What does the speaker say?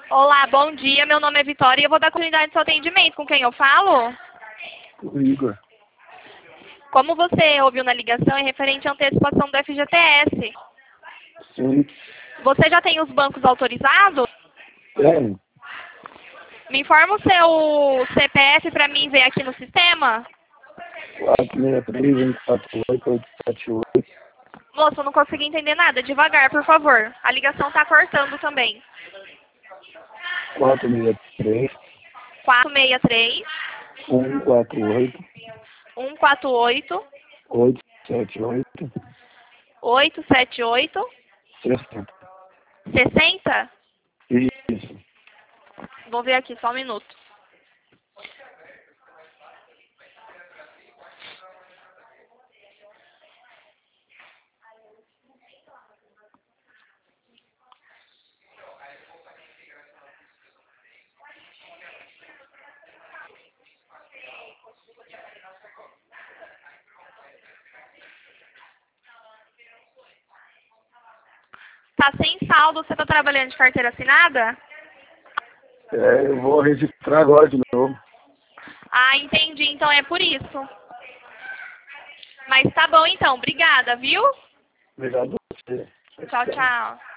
Olá, bom dia. Meu nome é Vitória e eu vou dar continuidade ao seu atendimento. Com quem eu falo? O Igor. Como você ouviu na ligação, é referente à antecipação do FGTS. Sim. Você já tem os bancos autorizados? Tem. Me informa o seu CPF para mim ver aqui no sistema? 463-148-878. Moço, eu não consegui entender nada. Devagar, por favor. A ligação está cortando também. 463 463 148 148 878 878 60. 60? Isso. Vou ver aqui, só um minuto. Tá sem saldo, você tá trabalhando de carteira assinada? Eu vou registrar agora de novo. Ah, entendi, então é por isso. Mas tá bom então, obrigada, viu? Obrigado a você. Tchau, tchau.